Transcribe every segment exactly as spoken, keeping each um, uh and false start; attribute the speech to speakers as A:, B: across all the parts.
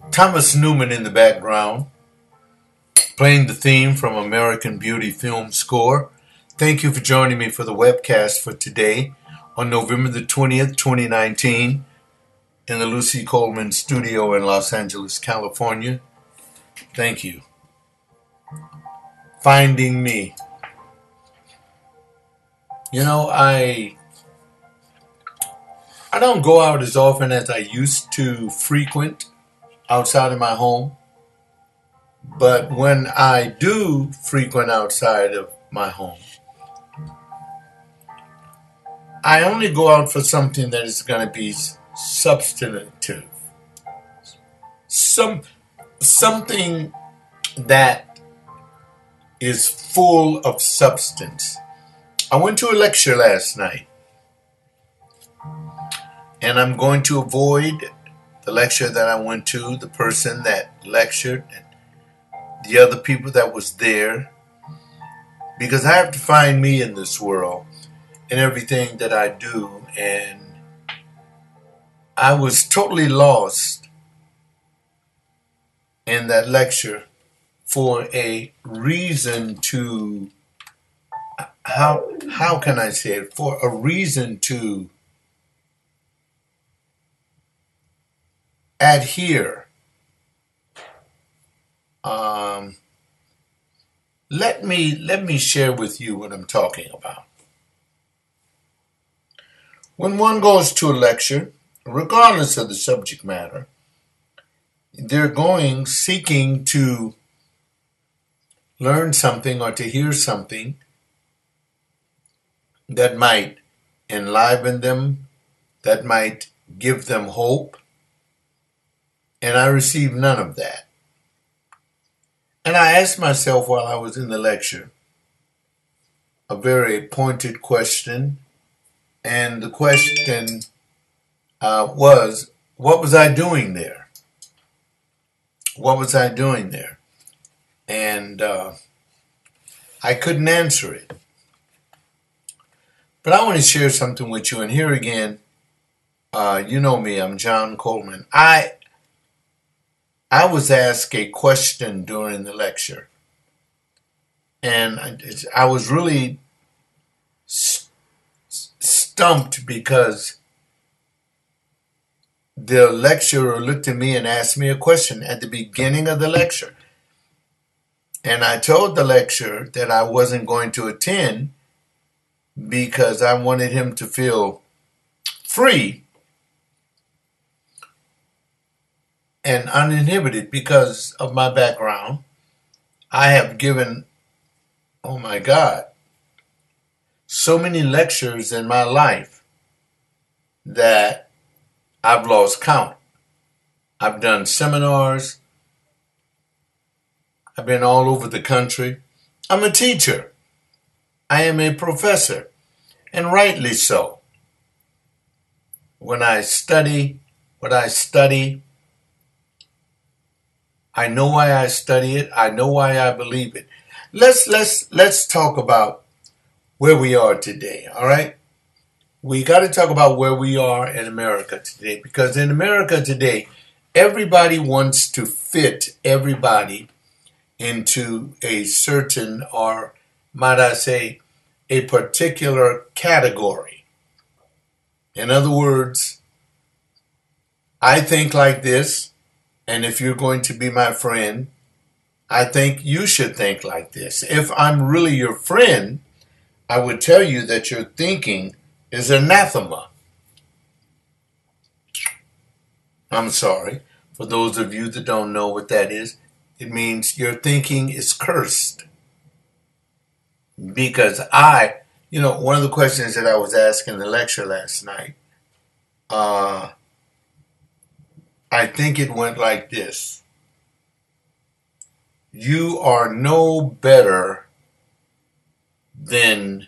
A: Thomas Newman in the background, playing the theme from American Beauty film score. Thank you for joining me for the webcast for today on November the twentieth, twenty nineteen, in the Lucy Coleman studio in Los Angeles, California. Thank you. Finding me. You know, I I don't go out as often as I used to frequent outside of my home. But when I do frequent outside of my home, I only go out for something that is going to be substantive. Some something that is full of substance. I went to a lecture last night, and I'm going to avoid the lecture that I went to, the person that lectured, and the other people that was there, because I have to find me in this world in everything that I do. And I was totally lost in that lecture for a reason to, how how can I say it, for a reason to adhere. Um, let me let me share with you what I'm talking about. When one goes to a lecture, regardless of the subject matter, they're going seeking to learn something or to hear something that might enliven them, that might give them hope. And I received none of that. And I asked myself while I was in the lecture a very pointed question. And the question uh, was, what was I doing there? What was I doing there? And uh, I couldn't answer it. But I want to share something with you. And here again, uh, you know me, I'm John Coleman. I I was asked a question during the lecture. And I, I was really st- stumped because the lecturer looked at me and asked me a question at the beginning of the lecture. And I told the lecturer that I wasn't going to attend because I wanted him to feel free and uninhibited because of my background. I have given, oh my God, so many lectures in my life that I've lost count. I've done seminars. I've been all over the country. I'm a teacher. I am a professor, and rightly so. When I study what I study, I know why I study it. I know why I believe it. Let's let's let's talk about where we are today, all right? We got to talk about where we are in America today, because in America today, everybody wants to fit everybody into a certain, or might I say, a particular category. In other words, I think like this, and if you're going to be my friend, I think you should think like this. If I'm really your friend, I would tell you that your thinking is anathema. I'm sorry. For those of you that don't know what that is, it means your thinking is cursed. Because I, you know, one of the questions that I was asked in the lecture last night, uh, I think it went like this. You are no better than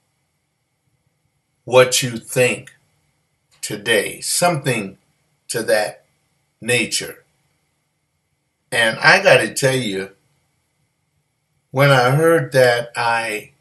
A: what you think today. Something to that nature. And I got to tell you, when I heard that, I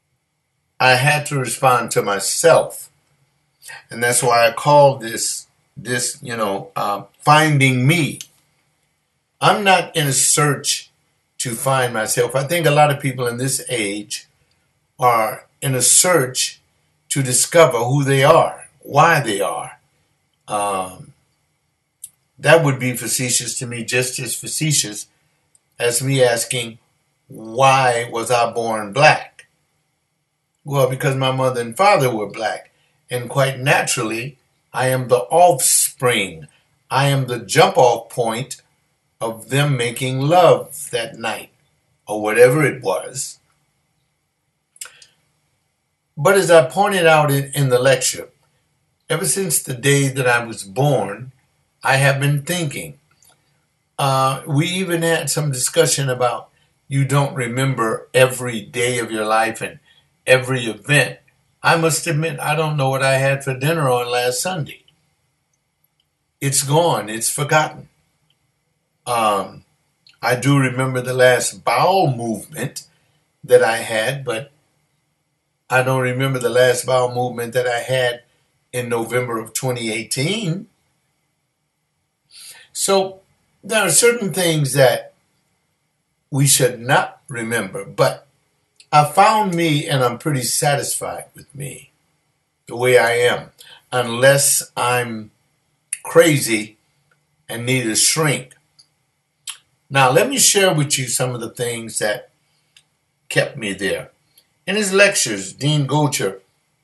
A: I had to respond to myself. And that's why I called this this, you know, uh, finding me. I'm not in a search to find myself. I think a lot of people in this age are in a search to discover who they are, why they are. Um, that would be facetious to me, just as facetious as me asking, why was I born black? Well, because my mother and father were black. And quite naturally, I am the offspring. I am the jump off point of them making love that night, or whatever it was. But as I pointed out in, in the lecture, ever since the day that I was born, I have been thinking. Uh, we even had some discussion about you don't remember every day of your life and every event. I must admit, I don't know what I had for dinner on last Sunday. It's gone. It's forgotten. Um, I do remember the last bowel movement that I had, but I don't remember the last bowel movement that I had in November of twenty eighteen. So there are certain things that we should not remember, but I found me and I'm pretty satisfied with me, the way I am, unless I'm crazy and need a shrink. Now, let me share with you some of the things that kept me there. In his lectures, Dean Gocher,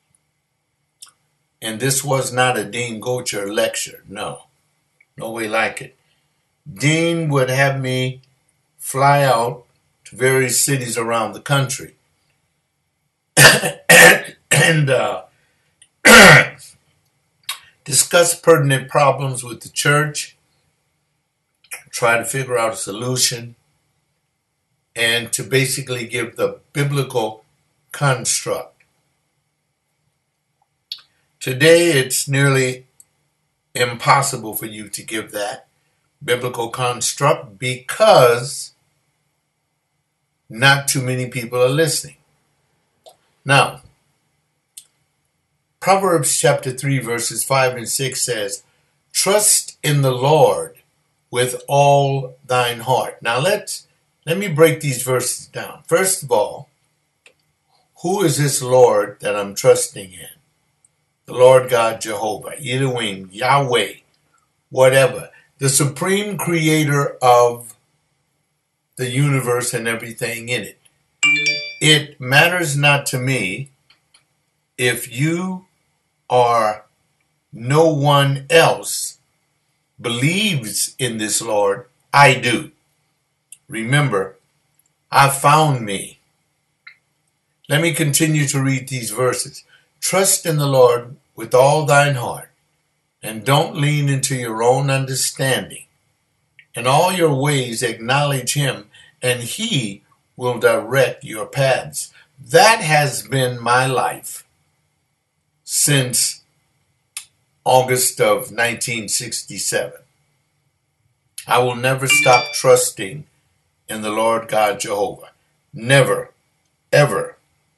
A: and this was not a Dean Gocher lecture, no, no way like it. Dean would have me fly out to various cities around the country and uh, discuss pertinent problems with the church, try to figure out a solution, and to basically give the biblical construct. Today, it's nearly impossible for you to give that biblical construct because not too many people are listening. Now, Proverbs chapter three, verses five and six says, "Trust in the Lord with all thine heart." Now, let's, let me break these verses down. First of all, who is this Lord that I'm trusting in? The Lord God Jehovah, Elohim, Yahweh, whatever. The supreme creator of the universe and everything in it. It matters not to me if you or no one else believes in this Lord. I do. Remember, I found me. Let me continue to read these verses. Trust in the Lord with all thine heart, and don't lean into your own understanding. In all your ways acknowledge him, and he will direct your paths. That has been my life since August of nineteen sixty-seven. I will never stop trusting in the Lord God Jehovah. Never, ever.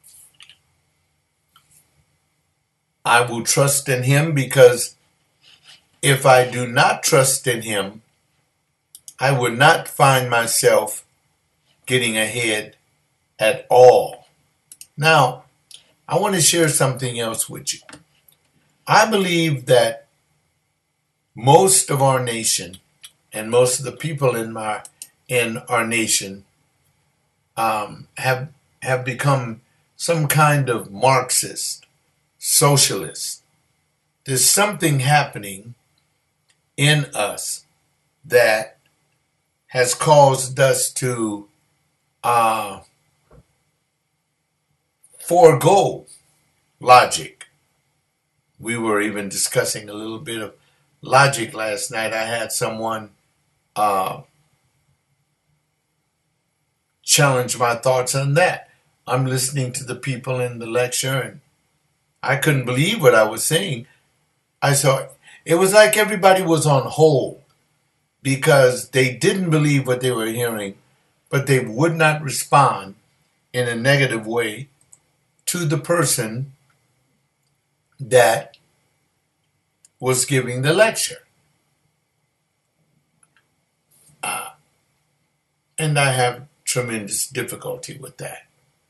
A: I will trust in him because if I do not trust in him, I would not find myself getting ahead at all. Now, I want to share something else with you. I believe that most of our nation and most of the people in my in our nation um, have have become some kind of Marxist, socialist. There's something happening in us that has caused us to uh, forego logic. We were even discussing a little bit of logic last night. I had someone uh, challenge my thoughts on that. I'm listening to the people in the lecture and I couldn't believe what I was saying. I saw it was like everybody was on hold because they didn't believe what they were hearing, but they would not respond in a negative way to the person that was giving the lecture. Uh, and I have tremendous difficulty with that.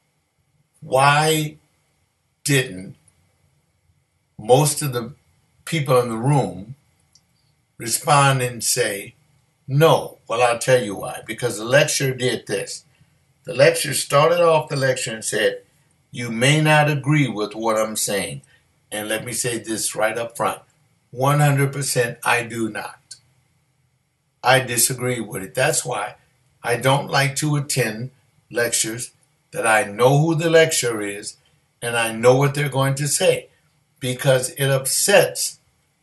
A: Why didn't most of the people in the room respond and say, no? Well, I'll tell you why. Because the lecturer did this. The lecturer started off the lecture and said, you may not agree with what I'm saying. And let me say this right up front. one hundred percent I do not. I disagree with it. That's why I don't like to attend lectures that I know who the lecturer is and I know what they're going to say, because it upsets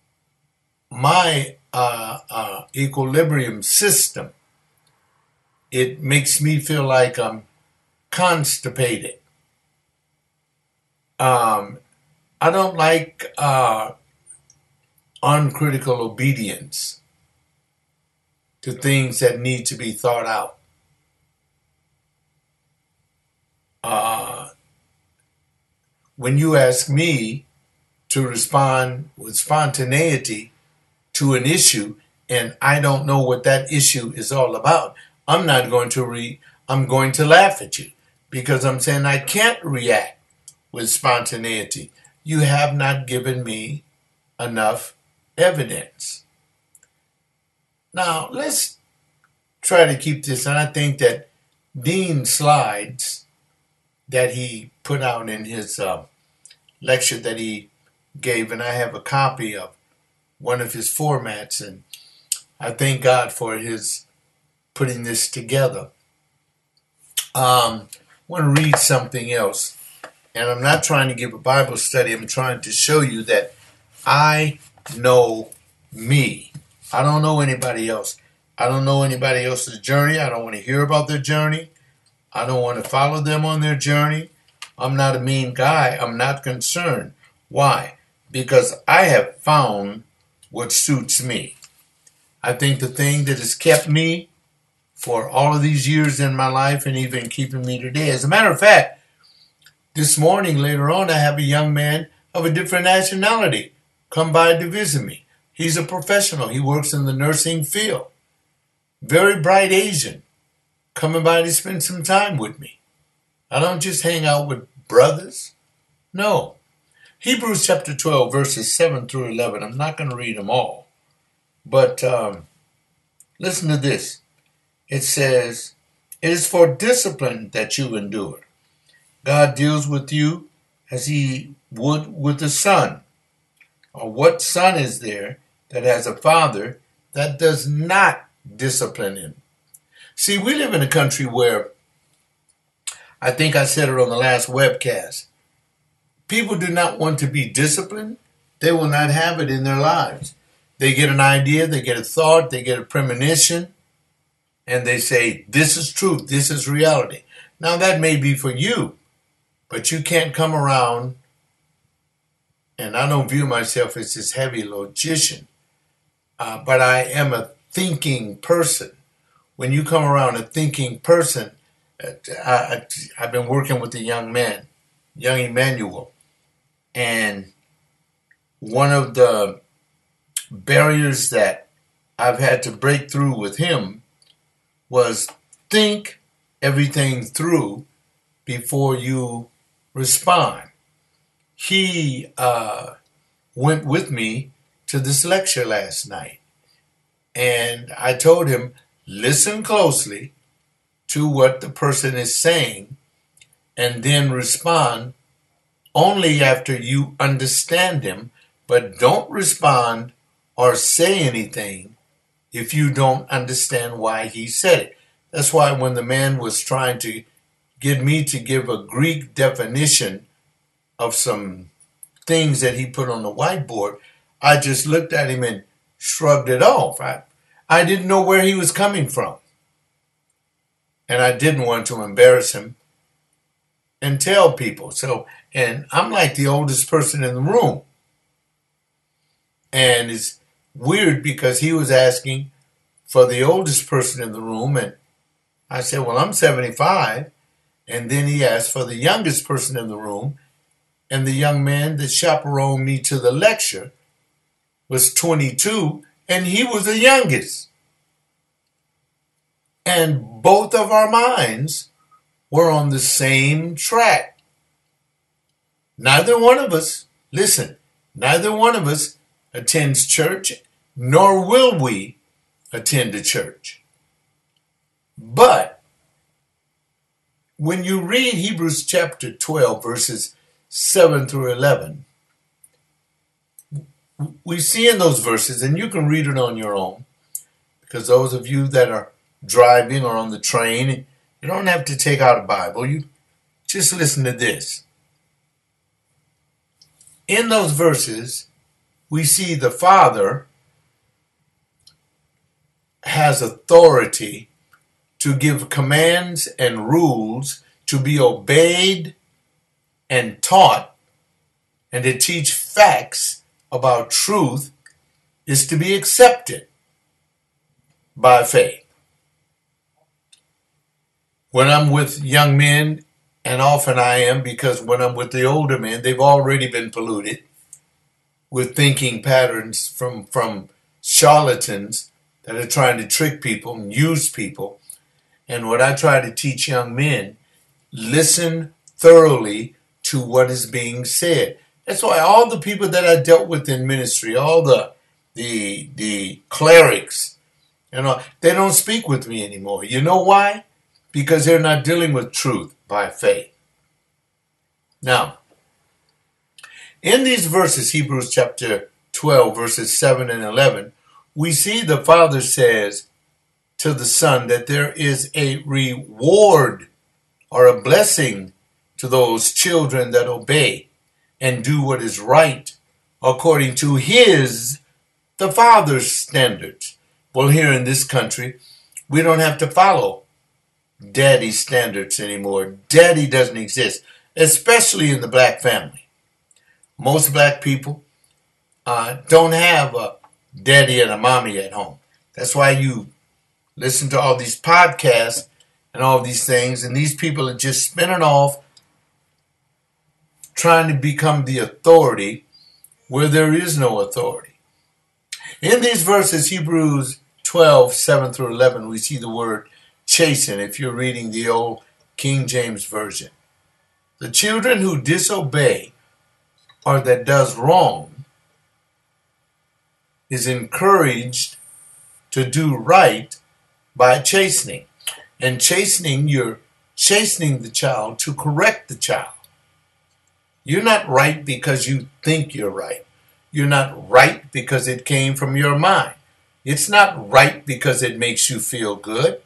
A: my uh, uh, equilibrium system. It makes me feel like I'm constipated. Um, I don't like uh, uncritical obedience to things that need to be thought out. Uh, when you ask me to respond with spontaneity to an issue and I don't know what that issue is all about, I'm not going to re I'm going to laugh at you, because I'm saying I can't react with spontaneity. You have not given me enough evidence. Now, let's try to keep this, and I think that Dean's slides that he put out in his uh, lecture that he gave, and I have a copy of one of his formats, and I thank God for his putting this together. Um, I want to read something else, and I'm not trying to give a Bible study. I'm trying to show you that I know me. I don't know anybody else. I don't know anybody else's journey. I don't want to hear about their journey. I don't want to follow them on their journey. I'm not a mean guy. I'm not concerned. Why? Because I have found what suits me. I think the thing that has kept me for all of these years in my life and even keeping me today. As a matter of fact, this morning, later on, I have a young man of a different nationality come by to visit me. He's a professional. He works in the nursing field. Very bright Asian, coming by to spend some time with me. I don't just hang out with brothers. No. Hebrews chapter twelve, verses seven through eleven. I'm not going to read them all. But um, listen to this. It says, it is for discipline that you endure. God deals with you as he would with a son. Or what son is there that has a father that does not discipline him? See, we live in a country where, I think I said it on the last webcast, people do not want to be disciplined. They will not have it in their lives. They get an idea, they get a thought, they get a premonition, and they say, this is truth, this is reality. Now that may be for you, but you can't come around, and I don't view myself as this heavy logician, uh, but I am a thinking person. When you come around a thinking person, uh, I, I've been working with a young man, young Emmanuel, and one of the barriers that I've had to break through with him was think everything through before you respond. He uh, went with me to this lecture last night, and I told him, listen closely to what the person is saying and then respond only after you understand him, but don't respond or say anything if you don't understand why he said it. That's why when the man was trying to get me to give a Greek definition of some things that he put on the whiteboard, I just looked at him and shrugged it off. I, I didn't know where he was coming from. And I didn't want to embarrass him and tell people. So, and I'm like the oldest person in the room. And it's weird because he was asking for the oldest person in the room, and I said, well, I'm seventy-five. And then he asked for the youngest person in the room, and the young man that chaperoned me to the lecture was twenty-two, and he was the youngest. And both of our minds were on the same track. Neither one of us, listen, neither one of us attends church, nor will we attend a church. But when you read Hebrews chapter twelve, verses seven through eleven, we see in those verses, and you can read it on your own, because those of you that are driving or on the train, you don't have to take out a Bible. You just listen to this. In those verses, we see the Father has authority to give commands and rules to be obeyed and taught, and to teach facts about truth is to be accepted by faith. When I'm with young men, and often I am, because when I'm with the older men, they've already been polluted with thinking patterns from, from charlatans that are trying to trick people and use people. And what I try to teach young men, listen thoroughly to what is being said. That's why all the people that I dealt with in ministry, all the the the clerics, you know, they don't speak with me anymore. You know why? Because they're not dealing with truth by faith. Now, in these verses, Hebrews chapter twelve, verses seven and eleven, we see the Father says to the Son that there is a reward or a blessing to those children that obey and do what is right according to his, the Father's standards. Well, here in this country, we don't have to follow daddy's standards anymore. Daddy doesn't exist, especially in the black family. Most black people uh, don't have a daddy and a mommy at home. That's why you listen to all these podcasts and all these things, and these people are just spinning off trying to become the authority where there is no authority. In these verses, Hebrews twelve, seven through eleven, we see the word chasten, if you're reading the old King James Version. The children who disobey or that does wrong is encouraged to do right by chastening. And chastening, you're chastening the child to correct the child. You're not right because you think you're right. You're not right because it came from your mind. It's not right because it makes you feel good.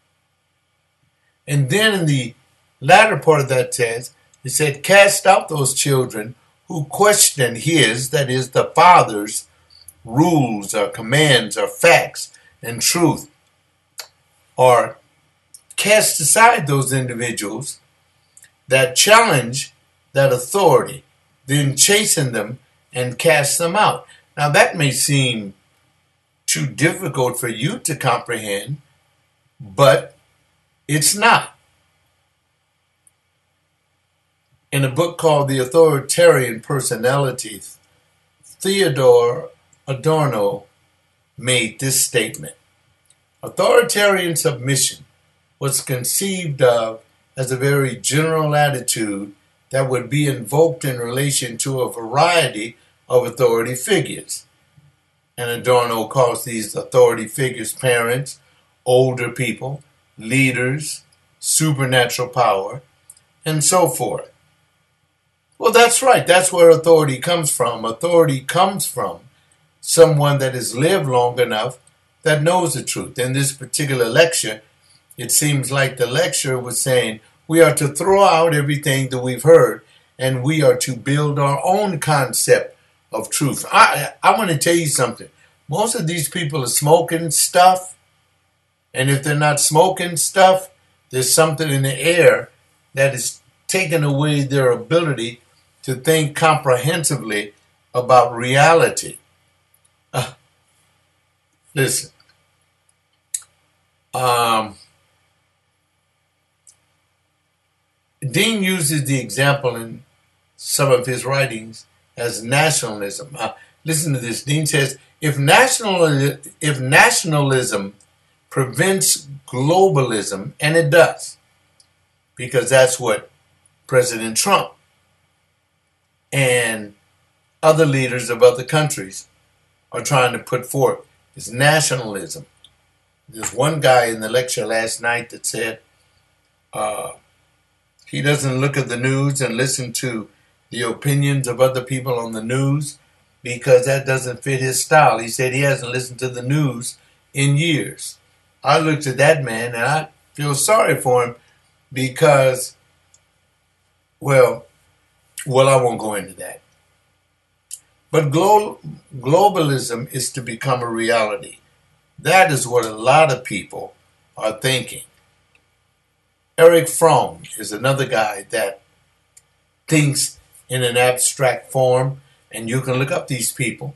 A: And then in the latter part of that text, it said, cast out those children who question his, that is the Father's, rules or commands or facts and truth. Or cast aside those individuals that challenge that authority, then chasten them and cast them out. Now that may seem too difficult for you to comprehend, but it's not. In a book called The Authoritarian Personality, Theodore Adorno made this statement. Authoritarian submission was conceived of as a very general attitude that would be invoked in relation to a variety of authority figures. And Adorno calls these authority figures parents, older people, leaders, supernatural power, and so forth. Well, that's right. That's where authority comes from. Authority comes from someone that has lived long enough that knows the truth. In this particular lecture, it seems like the lecturer was saying, we are to throw out everything that we've heard, and we are to build our own concept of truth. I, I want to tell you something. Most of these people are smoking stuff, and if they're not smoking stuff, there's something in the air that is taking away their ability to think comprehensively about reality. Uh, listen. Um... Dean uses the example in some of his writings as nationalism. Uh, Listen to this. Dean says, if national if nationalism prevents globalism, and it does, because that's what President Trump and other leaders of other countries are trying to put forth, is nationalism. There's one guy in the lecture last night that said uh, he doesn't look at the news and listen to the opinions of other people on the news because that doesn't fit his style. He said he hasn't listened to the news in years. I looked at that man and I feel sorry for him because, well, well, I won't go into that. But glo- globalism is to become a reality. That is what a lot of people are thinking. Erich Fromm is another guy that thinks in an abstract form, and you can look up these people.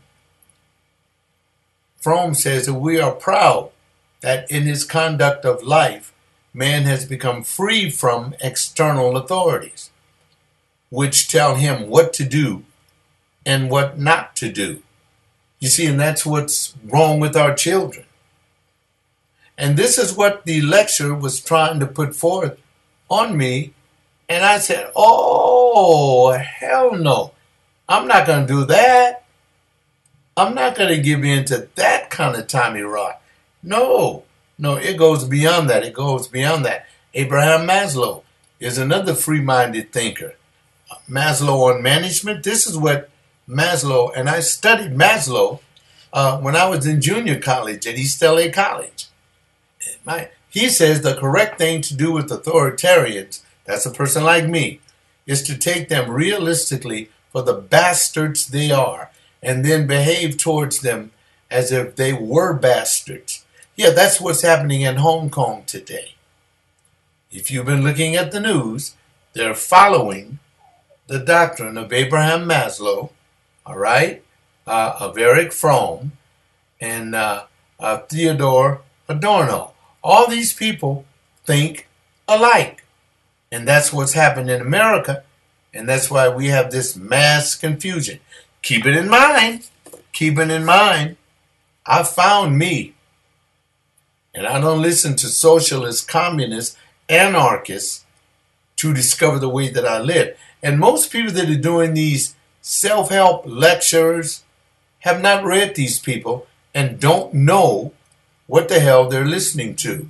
A: Fromm says that we are proud that in his conduct of life, man has become free from external authorities, which tell him what to do and what not to do. You see, and that's what's wrong with our children. And this is what the lecturer was trying to put forth on me. And I said, oh, hell no. I'm not going to do that. I'm not going to give in to that kind of Tommy rot. No, no, it goes beyond that. It goes beyond that. Abraham Maslow is another free-minded thinker. Maslow on management. This is what Maslow, and I studied Maslow uh, when I was in junior college at East L A College. My, he says the correct thing to do with authoritarians, that's a person like me, is to take them realistically for the bastards they are and then behave towards them as if they were bastards. Yeah, that's what's happening in Hong Kong today. If you've been looking at the news, they're following the doctrine of Abraham Maslow, all right, uh, of Erich Fromm, and uh, uh, Theodore Adorno. All these people think alike. And that's what's happened in America. And that's why we have this mass confusion. Keep it in mind. Keep it in mind. I found me. And I don't listen to socialists, communists, anarchists to discover the way that I live. And most people that are doing these self-help lectures have not read these people and don't know what the hell they're listening to.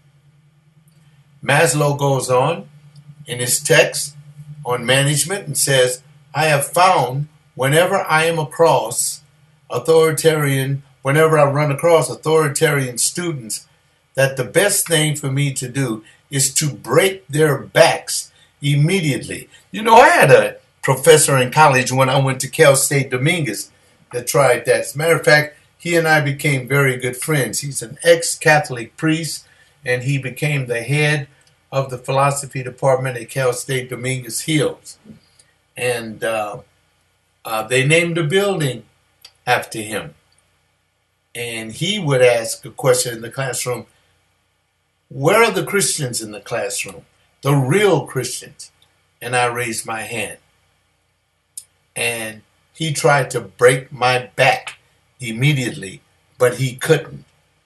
A: Maslow goes on in his text on management and says, I have found whenever I am across authoritarian, whenever I run across authoritarian students, that the best thing for me to do is to break their backs immediately. You know, I had a professor in college when I went to Cal State Dominguez that tried that. As a matter of fact, he and I became very good friends. He's an ex-Catholic priest, and he became the head of the philosophy department at Cal State Dominguez Hills. And uh, uh, they named a building after him. And he would ask a question in the classroom, where are the Christians in the classroom? The real Christians. And I raised my hand. And he tried to break my back immediately, but he couldn't.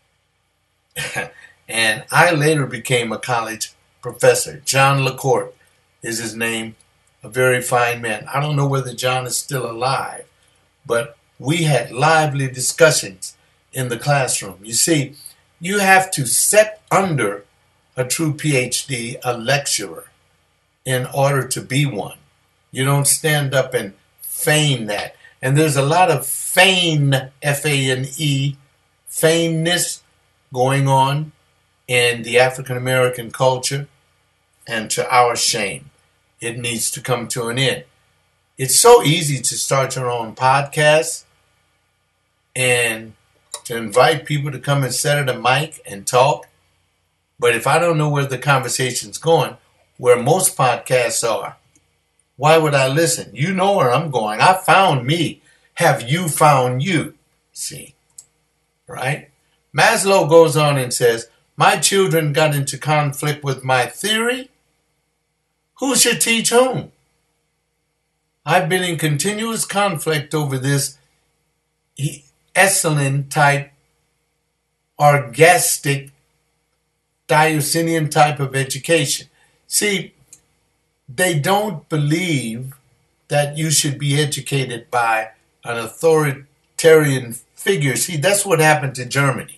A: And I later became a college professor. John LaCourte is his name, a very fine man. I don't know whether John is still alive, but we had lively discussions in the classroom. You see, you have to set under a true P H D, a lecturer, in order to be one. You don't stand up and feign that. And there's a lot of feign, F A N E, feigness going on in the African American culture, and to our shame, it needs to come to an end. It's so easy to start your own podcast and to invite people to come and sit at a mic and talk. But if I don't know where the conversation's going, where most podcasts are, why would I listen? You know where I'm going. I found me. Have you found you? See, right? Maslow goes on and says, my children got into conflict with my theory. Who should teach whom? I've been in continuous conflict over this he, Esalen type, orgastic, Diocesan type of education. See, they don't believe that you should be educated by an authoritarian figure. See, that's what happened to Germany.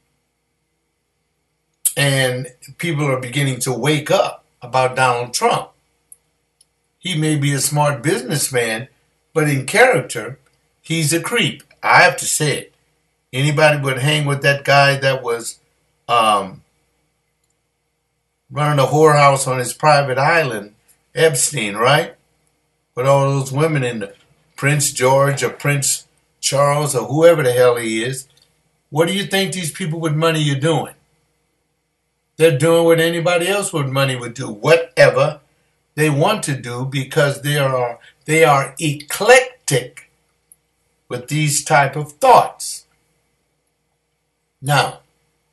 A: And people are beginning to wake up about Donald Trump. He may be a smart businessman, but in character, he's a creep. I have to say it. Anybody would hang with that guy that was um, running a whorehouse on his private island, Epstein, right? With all those women in the Prince George or Prince Charles or whoever the hell he is. What do you think these people with money are doing? They're doing what anybody else with money would do, whatever they want to do, because they are they are eclectic with these type of thoughts. Now,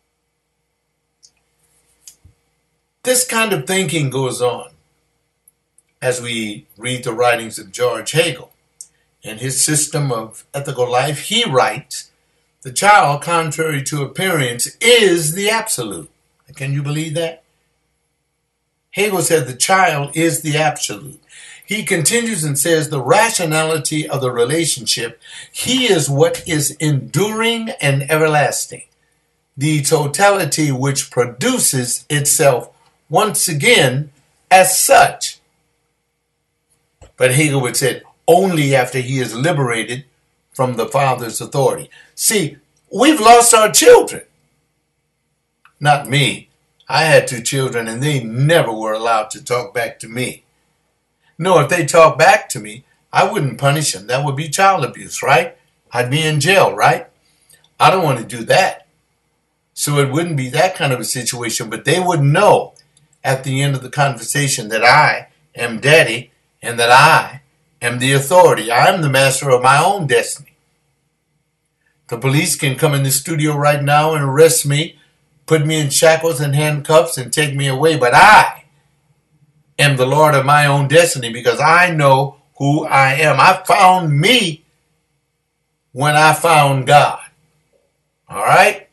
A: this kind of thinking goes on as we read the writings of George Hegel. In his system of ethical life, he writes, the child, contrary to appearance, is the absolute. Can you believe that? Hegel said the child is the absolute. He continues and says the rationality of the relationship, he is what is enduring and everlasting. The totality which produces itself once again as such. But Hegel would say only after he is liberated from the father's authority. See, we've lost our children. Not me. I had two children and they never were allowed to talk back to me. No, if they talk back to me, I wouldn't punish them. That would be child abuse, right? I'd be in jail, right? I don't want to do that. So it wouldn't be that kind of a situation, but they would know at the end of the conversation that I am daddy and that I am the authority. I am the master of my own destiny. The police can come in the studio right now and arrest me, put me in shackles and handcuffs and take me away, but I am the Lord of my own destiny because I know who I am. I found me when I found God. All right?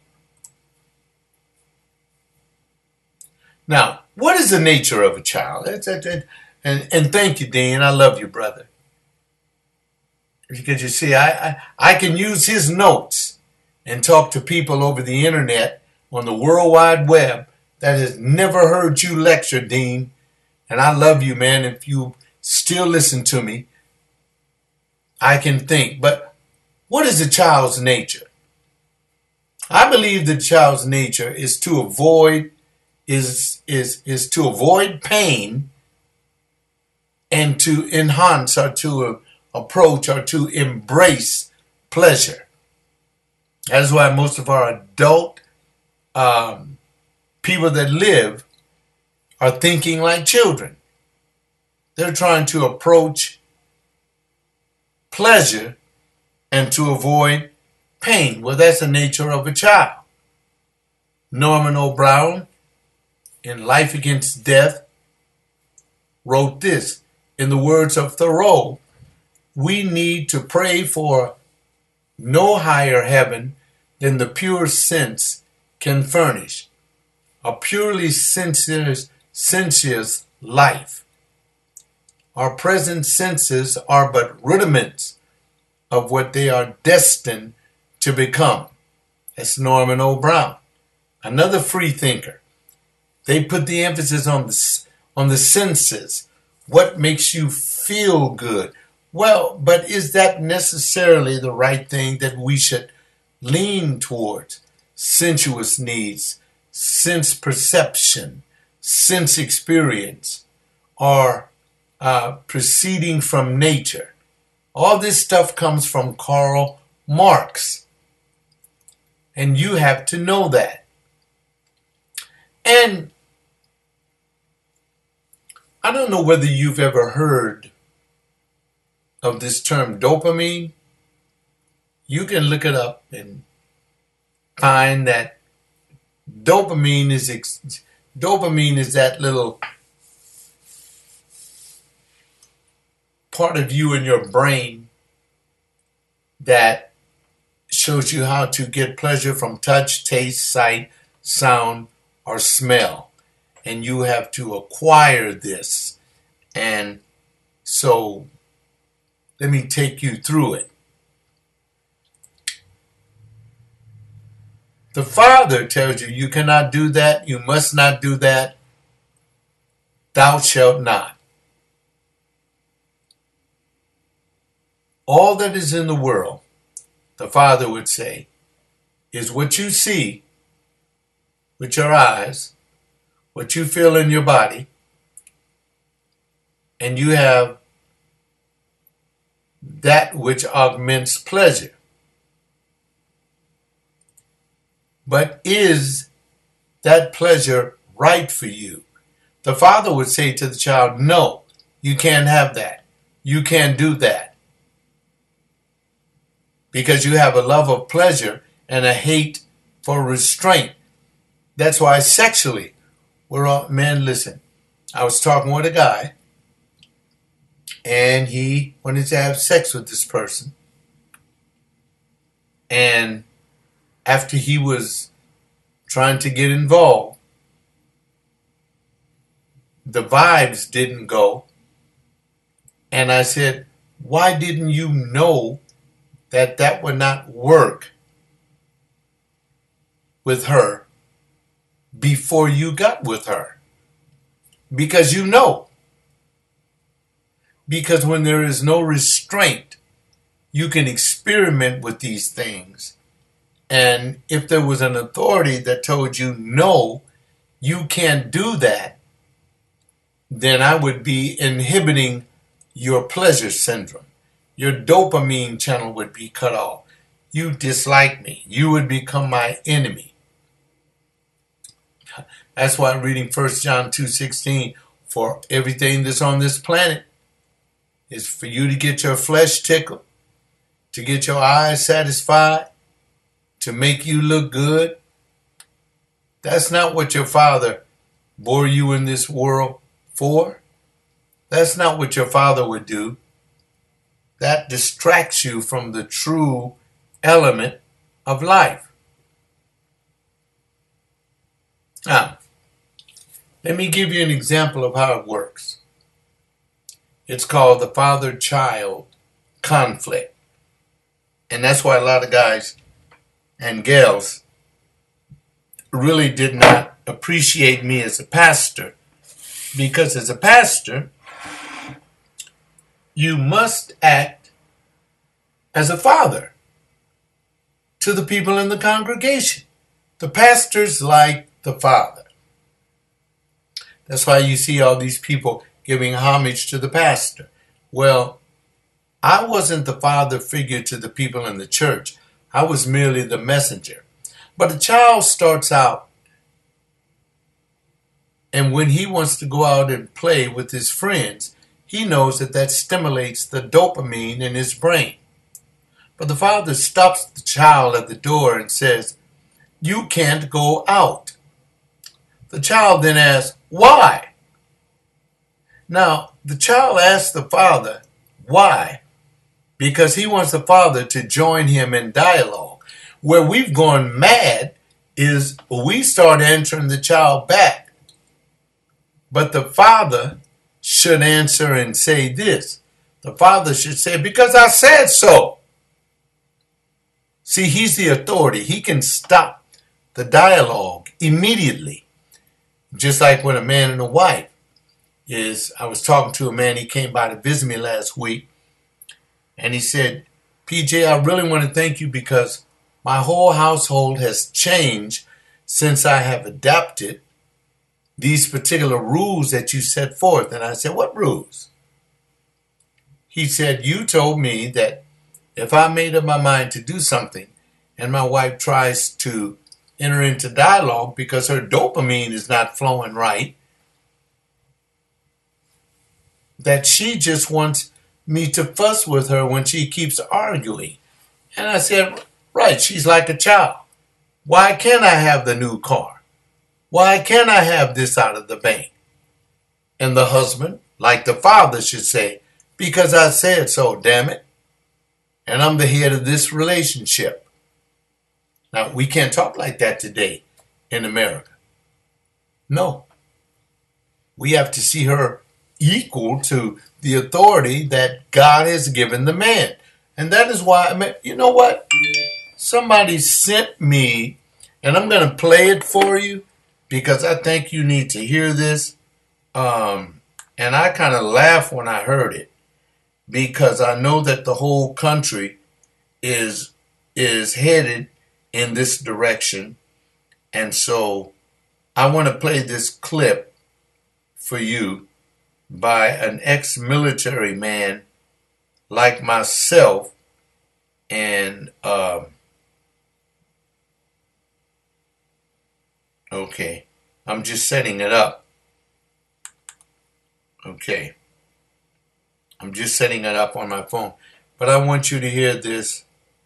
A: Now, what is the nature of a child? It's, it's, it, and, and thank you, Dean. I love you, brother. Because you see, I, I, I can use his notes and talk to people over the internet on the World Wide Web that has never heard you lecture, Dean. And I love you, man. If you still listen to me, I can think. But what is a child's nature? I believe the child's nature is to avoid is is is to avoid pain and to enhance or to uh, approach or to embrace pleasure. That is why most of our adult um, people that live are thinking like children. They're trying to approach pleasure and to avoid pain. Well, that's the nature of a child. Norman O. Brown, in Life Against Death, wrote this. In the words of Thoreau, we need to pray for no higher heaven than the pure sense can furnish. A purely sensuous, sensuous life. Our present senses are but rudiments of what they are destined to become. That's Norman O. Brown, another free thinker. They put the emphasis on the, on the senses. What makes you feel good? Well, but is that necessarily the right thing that we should lean towards? Sensuous needs, sense perception, sense experience, or uh, proceeding from nature. All this stuff comes from Karl Marx. And you have to know that. And I don't know whether you've ever heard of this term dopamine. You can look it up and find that dopamine is ex- dopamine is that little part of you in your brain that shows you how to get pleasure from touch, taste, sight, sound, or smell. And you have to acquire this. And so let me take you through it. The Father tells you, you cannot do that, you must not do that, thou shalt not. All that is in the world, the Father would say, is what you see with your eyes, what you feel in your body, and you have that which augments pleasure. But is that pleasure right for you? The Father would say to the child, no, you can't have that. You can't do that. Because you have a love of pleasure and a hate for restraint. That's why sexually, we're all, man, listen, I was talking with a guy, and he wanted to have sex with this person. And after he was trying to get involved, the vibes didn't go. And I said, why didn't you know that that would not work with her before you got with her? Because you know. Because when there is no restraint, you can experiment with these things. And if there was an authority that told you, no, you can't do that, then I would be inhibiting your pleasure syndrome. Your dopamine channel would be cut off. You dislike me. You would become my enemy. That's why reading First John two sixteen, for everything that's on this planet is for you to get your flesh tickled, to get your eyes satisfied, to make you look good. That's not what your Father bore you in this world for. That's not what your Father would do. That distracts you from the true element of life. Now, let me give you an example of how it works. It's called the father-child conflict. And that's why a lot of guys and gals really did not appreciate me as a pastor. Because as a pastor, you must act as a father to the people in the congregation. The pastor's like the father. That's why you see all these people giving homage to the pastor. Well, I wasn't the father figure to the people in the church. I was merely the messenger. But a child starts out, and when he wants to go out and play with his friends, he knows that that stimulates the dopamine in his brain. But the father stops the child at the door and says, you can't go out. The child then asks, why? Now, the child asks the father, why? Because he wants the father to join him in dialogue. Where we've gone mad is we start answering the child back. But the father should answer and say this. The father should say, because I said so. See, he's the authority. He can stop the dialogue immediately. Just like when a man and a wife is, I was talking to a man, he came by to visit me last week, and he said, P J, I really want to thank you because my whole household has changed since I have adopted these particular rules that you set forth. And I said, what rules? He said, you told me that if I made up my mind to do something and my wife tries to enter into dialogue because her dopamine is not flowing right, that she just wants me to fuss with her when she keeps arguing. And I said, right, she's like a child. Why can't I have the new car? Why can't I have this out of the bank? And the husband, like the father, should say, because I said so, damn it. And I'm the head of this relationship. Now, we can't talk like that today in America. No. We have to see her equal to the authority that God has given the man. And that is why, I mean, you know what? Somebody sent me, and I'm going to play it for you because I think you need to hear this. Um, and I kind of laughed when I heard it because I know that the whole country is is headed in this direction. And so I want to play this clip for you by an ex-military man like myself. And um, okay, I'm just setting it up. Okay, I'm just setting it up on my phone, but I want you to hear this.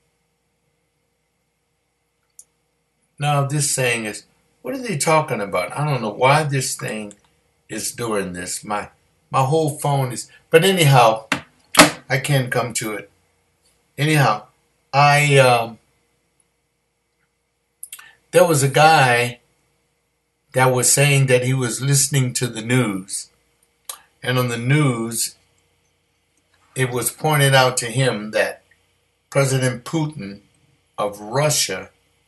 A: Now, this thing is, what are they talking about? I don't know why this thing is doing this. My my whole phone is, but anyhow, I can't come to it. Anyhow, I um, there was a guy that was saying that he was listening to the news, and on the news, it was pointed out to him that President Putin of Russia,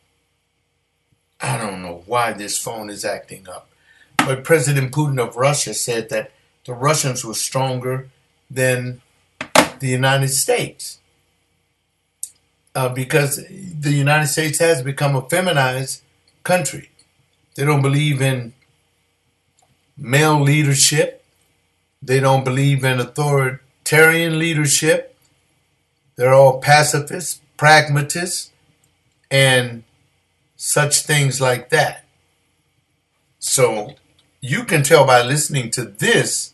A: I don't know why this phone is acting up, but President Putin of Russia said that the Russians were stronger than the United States uh, because the United States has become a feminized country. They don't believe in male leadership. They don't believe in authoritarian leadership. They're all pacifists, pragmatists, and such things like that. So you can tell by listening to this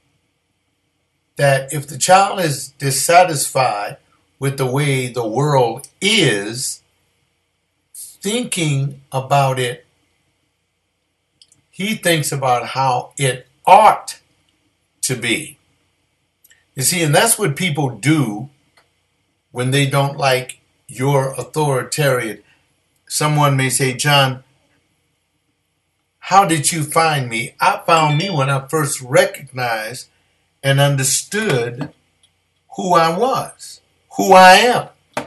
A: that if the child is dissatisfied with the way the world is, thinking about it, he thinks about how it ought to be. You see, and that's what people do when they don't like your authoritarian. Someone may say, John, how did you find me? I found me when I first recognized and understood who I was, who I am.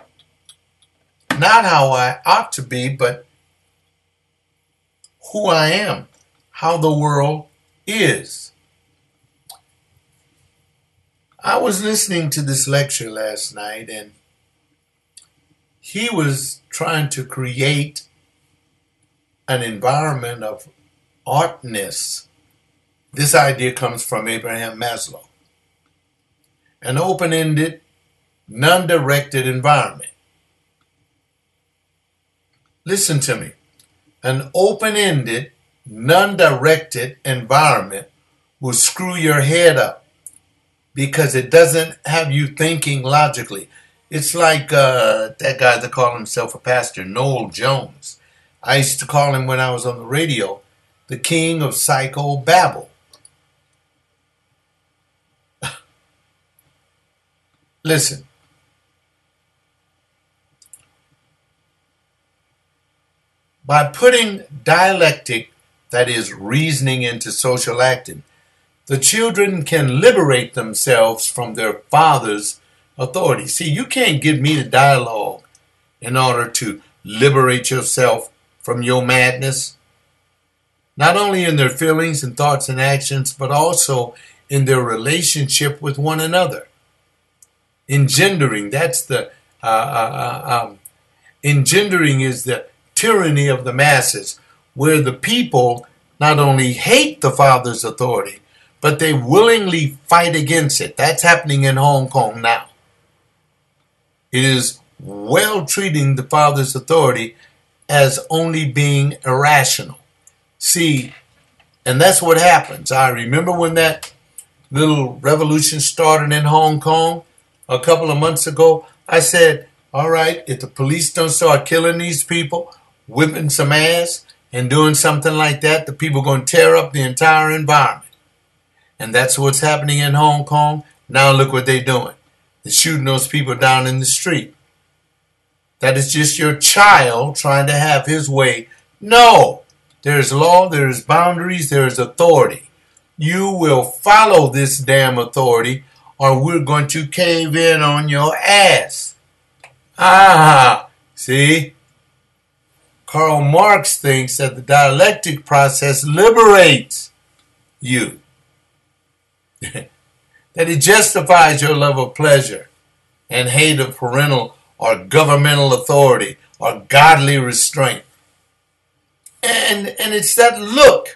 A: Not how I ought to be, but who I am, how the world is. I was listening to this lecture last night, and he was trying to create an environment of artness. This idea comes from Abraham Maslow. An open-ended, non-directed environment. Listen to me. An open-ended, non-directed environment will screw your head up because it doesn't have you thinking logically. It's like uh, that guy that called himself a pastor, Noel Jones. I used to call him when I was on the radio, the king of psycho-babble. Listen. By putting dialectic, that is reasoning, into social acting, the children can liberate themselves from their father's authority. See, you can't give me the dialogue in order to liberate yourself from your madness, not only in their feelings and thoughts and actions, but also in their relationship with one another. Engendering, that's the, uh, uh, um, engendering is the tyranny of the masses, where the people not only hate the father's authority, but they willingly fight against it. That's happening in Hong Kong now. It is well treating the father's authority as only being irrational. See, and that's what happens. I remember when that little revolution started in Hong Kong a couple of months ago. I said, all right, if the police don't start killing these people, whipping some ass, and doing something like that, the people are going to tear up the entire environment. And that's what's happening in Hong Kong. Now look what they're doing. They're shooting those people down in the street. that it's just your child trying to have his way. No, there's law, there's boundaries, there's authority. You will follow this damn authority or we're going to cave in on your ass. Ah, see? Karl Marx thinks that the dialectic process liberates you. That it justifies your love of pleasure and hate of parental or governmental authority or godly restraint. And, and it's that look.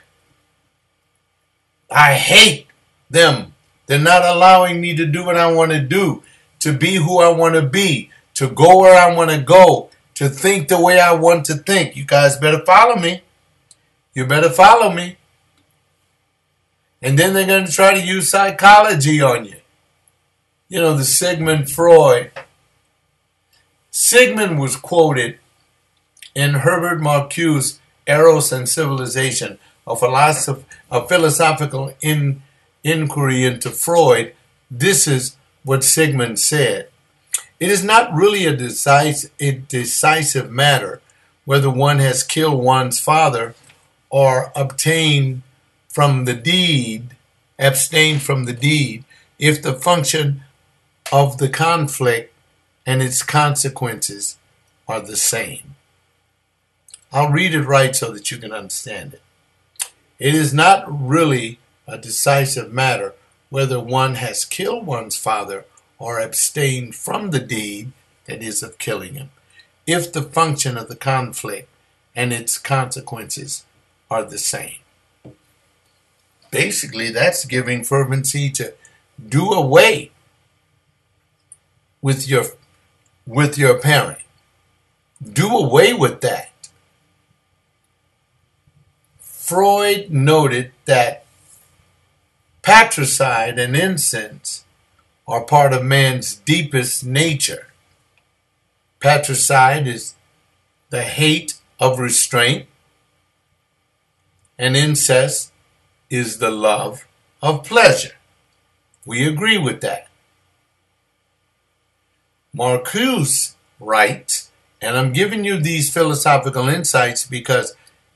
A: I hate them. They're not allowing me to do what I want to do, to be who I want to be, to go where I want to go, to think the way I want to think. You guys better follow me. You better follow me. And then they're going to try to use psychology on you. You know, the Sigmund Freud. Sigmund was quoted in Herbert Marcuse's Eros and Civilization, a, philosoph- a philosophical in- inquiry into Freud. This is what Sigmund said. It is not really a, decisive, a decisive matter whether one has killed one's father or obtained from the deed, abstained from the deed, if the function of the conflict and its consequences are the same. I'll read it right so that you can understand it. It is not really a decisive matter whether one has killed one's father or abstained from the deed, that is, of killing him, if the function of the conflict and its consequences are the same. Basically, that's giving fervency to do away with your with your parent. Do away with that. Freud noted that patricide and incense are part of man's deepest nature. Patricide is the hate of restraint, and incest is the love of pleasure. We agree with that. Marcuse writes, and I'm giving you these philosophical insights because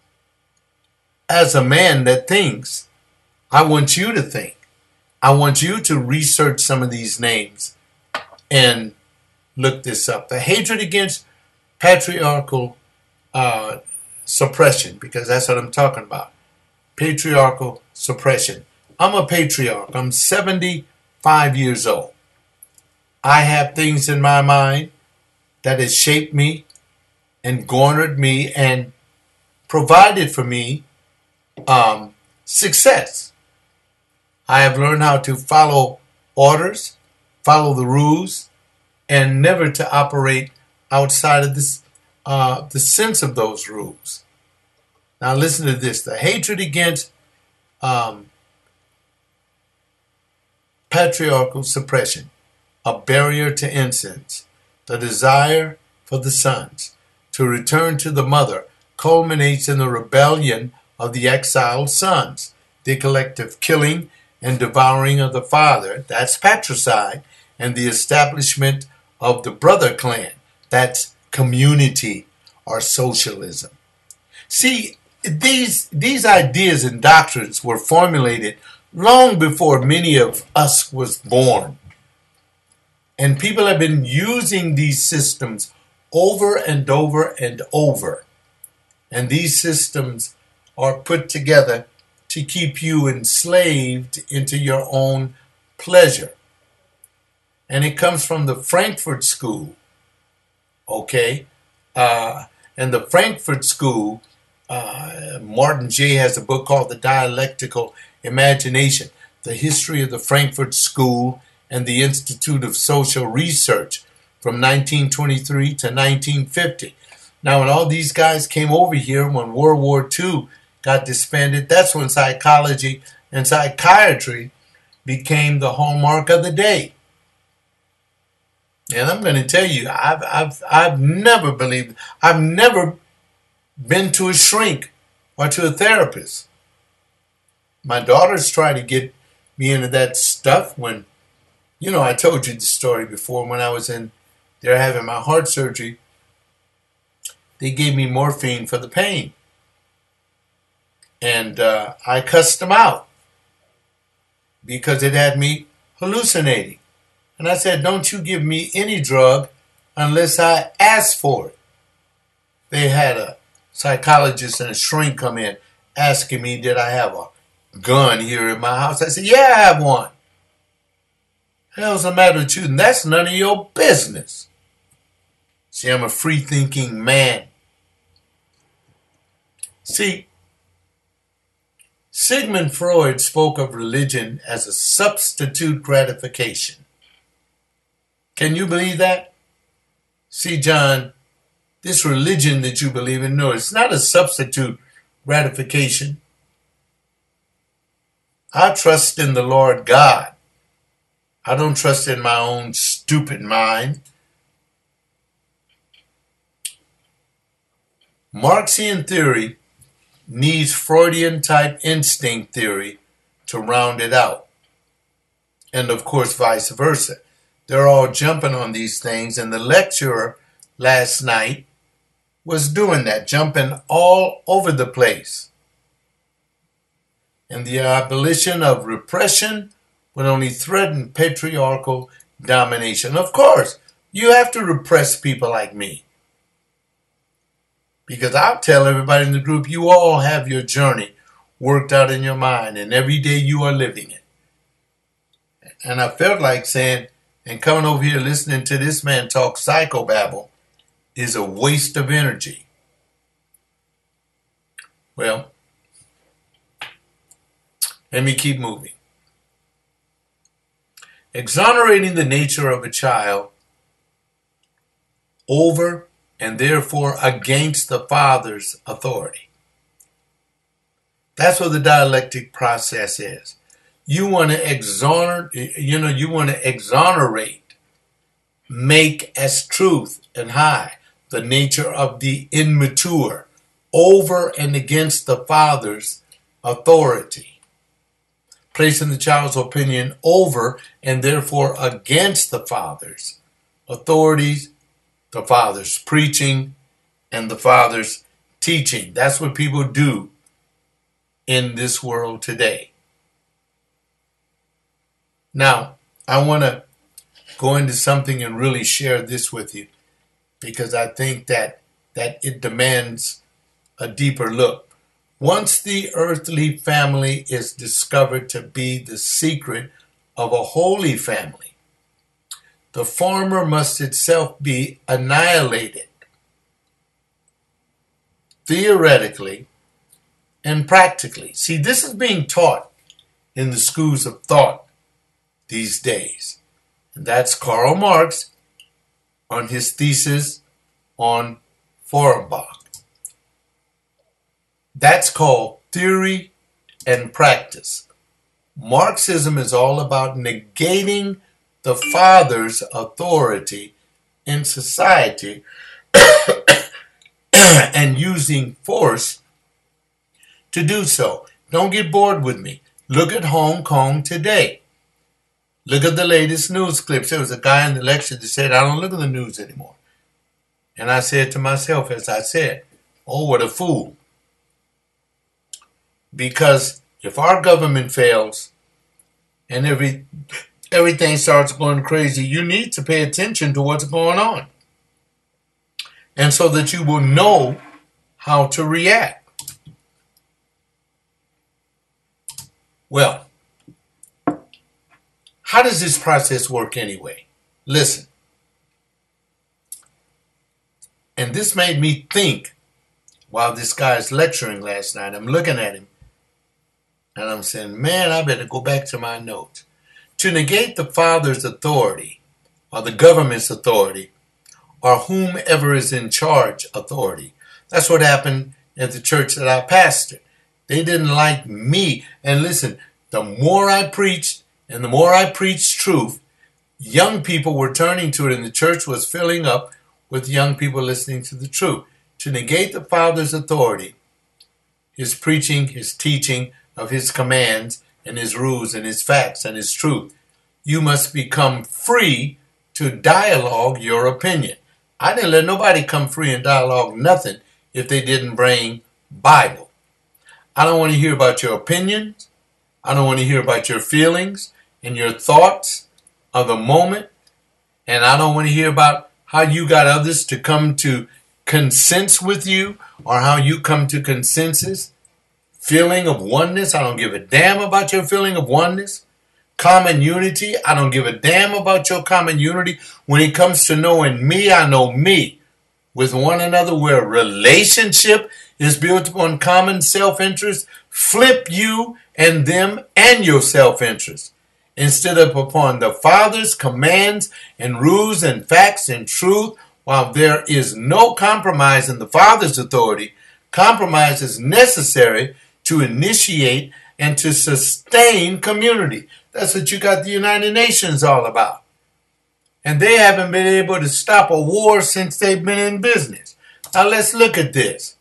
A: as a man that thinks, I want you to think. I want you to research some of these names and look this up. The hatred against patriarchal uh, suppression, because that's what I'm talking about. Patriarchal suppression. I'm a patriarch. I'm seventy-five years old. I have things in my mind that has shaped me and garnered me and provided for me um, success. I have learned how to follow orders, follow the rules, and never to operate outside of this, uh, the sense of those rules. Now listen to this. The hatred against um, patriarchal suppression, a barrier to incense, the desire for the sons to return to the mother culminates in the rebellion of the exiled sons, the collective killing and devouring of the father, that's patricide, and the establishment of the brother clan, that's community or socialism. See, these, these ideas and doctrines were formulated long before many of us was born. And people have been using these systems over and over and over. And these systems are put together to keep you enslaved into your own pleasure. And it comes from the Frankfurt School, okay? Uh, and the Frankfurt School, uh, Martin Jay has a book called The Dialectical Imagination, The History of the Frankfurt School and the Institute of Social Research from nineteen twenty-three to nineteen fifty. Now, when all these guys came over here, when World War Two got disbanded, that's when psychology and psychiatry became the hallmark of the day. And I'm going to tell you, I've I've I've never believed, I've never been to a shrink or to a therapist. My daughters try to get me into that stuff when, you know, I told you the story before when I was in there having my heart surgery. they gave me morphine for the pain. And uh, I cussed them out because it had me hallucinating. And I said, don't you give me any drug unless I ask for it. They had a psychologist and a shrink come in asking me, did I have a gun here in my house? I said, yeah, I have one. Hell's the matter with you? And that's none of your business. See, I'm a free-thinking man. See, Sigmund Freud spoke of religion as a substitute gratification. Can you believe that? See, John, this religion that you believe in, no, it's not a substitute gratification. I trust in the Lord God. I don't trust in my own stupid mind. Marxian theory needs Freudian-type instinct theory to round it out. And, of course, vice versa. They're all jumping on these things, and the lecturer last night was doing that, jumping all over the place. And the abolition of repression would only threaten patriarchal domination. Of course, you have to repress people like me. Because I'll tell everybody in the group, you all have your journey worked out in your mind, and every day you are living it. And I felt like saying, and coming over here listening to this man talk psychobabble is a waste of energy. Well, let me keep moving. Exonerating the nature of a child over and therefore against the father's authority. That's what the dialectic process is. You want to exonerate, you know, you want to exonerate, make as truth and high the nature of the immature over and against the father's authority. Placing the child's opinion over and therefore against the father's authorities, the father's preaching, and the father's teaching. That's what people do in this world today. Now, I want to go into something and really share this with you because I think that, that it demands a deeper look. Once the earthly family is discovered to be the secret of a holy family, the former must itself be annihilated, theoretically and practically. See, this is being taught in the schools of thought these days. And that's Karl Marx on his thesis on Feuerbach. That's called theory and practice. Marxism is all about negating the father's authority in society and using force to do so. Don't get bored with me. Look at Hong Kong today. Look at the latest news clips. There was a guy in the lecture that said, I don't look at the news anymore. And I said to myself, as I said, oh, what a fool. Because if our government fails and every everything starts going crazy, you need to pay attention to what's going on. And so that you will know how to react. Well, how does this process work anyway? Listen. And this made me think while this guy is lecturing last night. I'm looking at him and I'm saying, man, I better go back to my notes. To negate the father's authority or the government's authority or whomever is in charge authority. That's what happened at the church that I pastored. They didn't like me. And listen, the more I preached and the more I preached truth, young people were turning to it and the church was filling up with young people listening to the truth. To negate the father's authority, his preaching, his teaching of his commands and his rules and his facts and his truth, you must become free to dialogue your opinion. I didn't let nobody come free and dialogue nothing if they didn't bring Bible. I don't want to hear about your opinions. I don't want to hear about your feelings and your thoughts of the moment. And I don't want to hear about how you got others to come to consensus with you or how you come to consensus. Feeling of oneness. I don't give a damn about your feeling of oneness. Common unity. I don't give a damn about your common unity. When it comes to knowing me, I know me. With one another, where a relationship is built upon common self-interest, flip you and them and your self-interest. Instead of upon the Father's commands and rules and facts and truth, while there is no compromise in the Father's authority, compromise is necessary to initiate and to sustain community. That's what you got the United Nations all about. And they haven't been able to stop a war since they've been in business. Now let's look at this.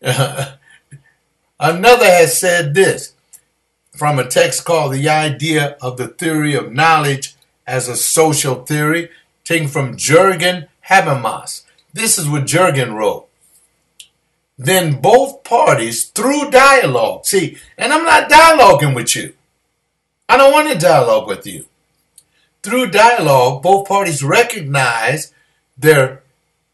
A: Another has said this from a text called The Idea of the Theory of Knowledge as a Social Theory, taken from Jürgen Habermas. This is what Jürgen wrote. Then both parties, through dialogue, see, and I'm not dialoguing with you. I don't want to dialogue with you. Through dialogue, both parties recognize their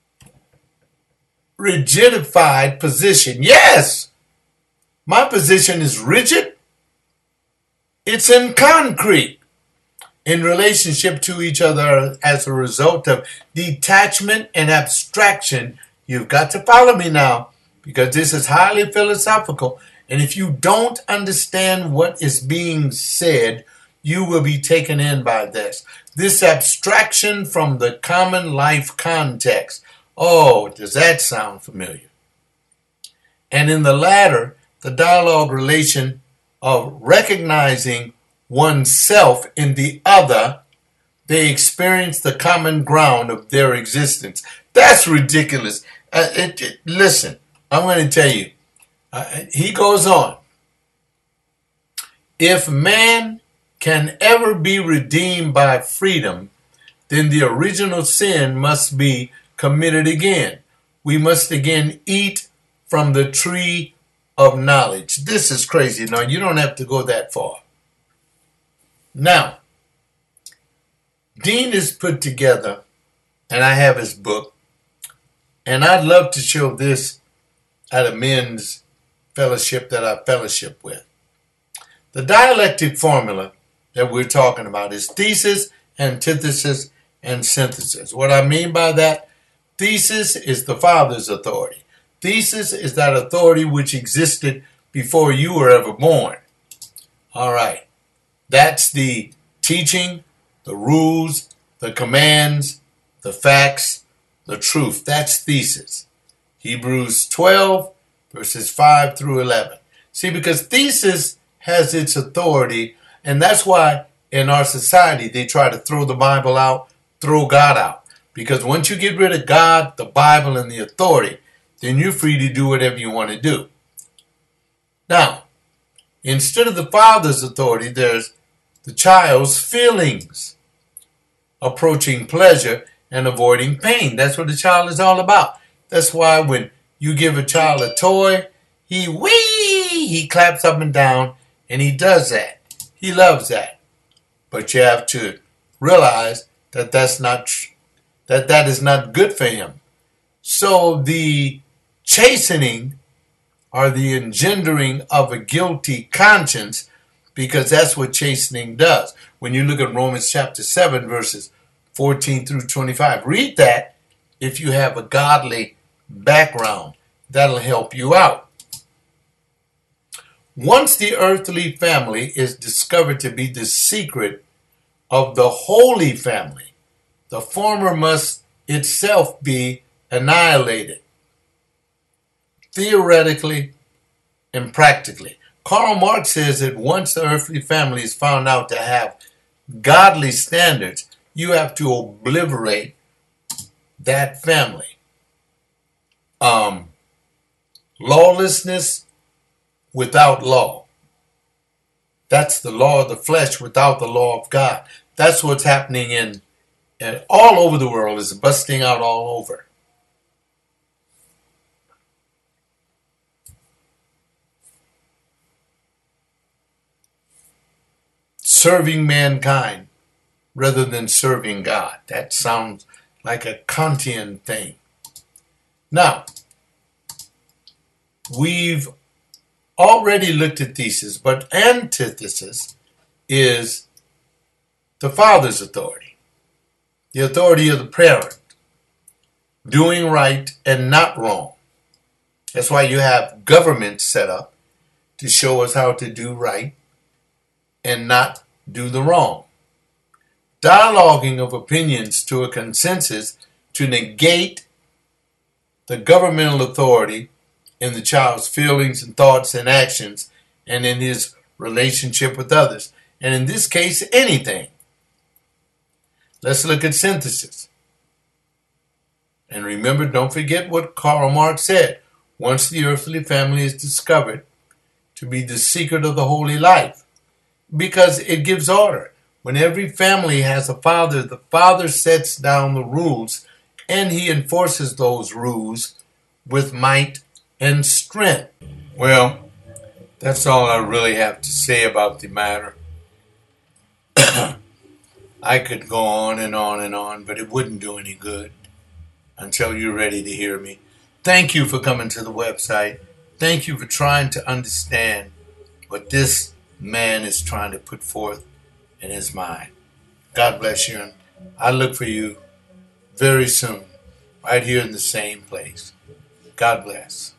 A: rigidified position. Yes, my position is rigid. It's in concrete in relationship to each other as a result of detachment and abstraction. You've got to follow me now because this is highly philosophical. And if you don't understand what is being said, you will be taken in by this. This abstraction from the common life context. Oh, does that sound familiar? And in the latter, the dialogue relation of recognizing oneself in the other, they experience the common ground of their existence. That's ridiculous. Uh, it, it, listen, I'm going to tell you. Uh, he goes on. If man can ever be redeemed by freedom, then the original sin must be committed again. We must again eat from the tree of knowledge. This is crazy. Now, you don't have to go that far. Now, Dean is put together, and I have his book, and I'd love to show this at a men's fellowship that I fellowship with. The dialectic formula that we're talking about is thesis, antithesis, and synthesis. What I mean by that, thesis is the Father's authority. Thesis is that authority which existed before you were ever born. All right. That's the teaching, the rules, the commands, the facts, the truth. That's thesis. Hebrews twelve, verses five through eleven. See, because thesis has its authority, and that's why in our society they try to throw the Bible out, throw God out. Because once you get rid of God, the Bible, and the authority, then you're free to do whatever you want to do. Now, instead of the Father's authority, there's the child's feelings, approaching pleasure and avoiding pain. That's what the child is all about. That's why when you give a child a toy, he wee, he claps up and down, and he does that. He loves that. But you have to realize that that's not tr- that that is not good for him. So the chastening or the engendering of a guilty conscience, because that's what chastening does. When you look at Romans chapter seven, verses fourteen through twenty-five, read that if you have a godly background. That'll help you out. Once the earthly family is discovered to be the secret of the holy family, the former must itself be annihilated, theoretically and practically. Karl Marx says that once the earthly family is found out to have godly standards, you have to obliterate that family. Um, lawlessness without law. That's the law of the flesh without the law of God. That's what's happening in, in all over the world. Is busting out all over. serving mankind rather than serving God. That sounds like a Kantian thing. Now, we've already looked at thesis, but antithesis is the father's authority, the authority of the parent, doing right and not wrong. That's why you have government set up to show us how to do right and not do the wrong. Dialoguing of opinions to a consensus to negate the governmental authority in the child's feelings and thoughts and actions and in his relationship with others. And in this case, anything. Let's look at synthesis. And remember, don't forget what Karl Marx said. Once the earthly family is discovered to be the secret of the holy life, because it gives order. When every family has a father, the father sets down the rules and he enforces those rules with might and strength. Well, that's all I really have to say about the matter. I could go on and on and on, but it wouldn't do any good until you're ready to hear me. Thank you for coming to the website. Thank you for trying to understand what this man is trying to put forth in his mind. God bless you, and I look for you very soon, right here in the same place. God bless.